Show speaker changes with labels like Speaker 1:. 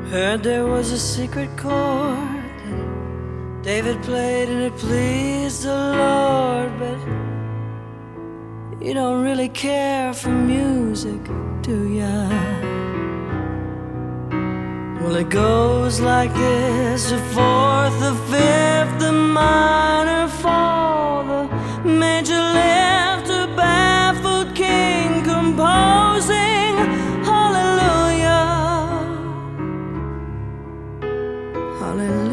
Speaker 1: Heard there was a secret chord that David played and it pleased the Lord, but you don't really care for music, do ya? Well, it goes like this: a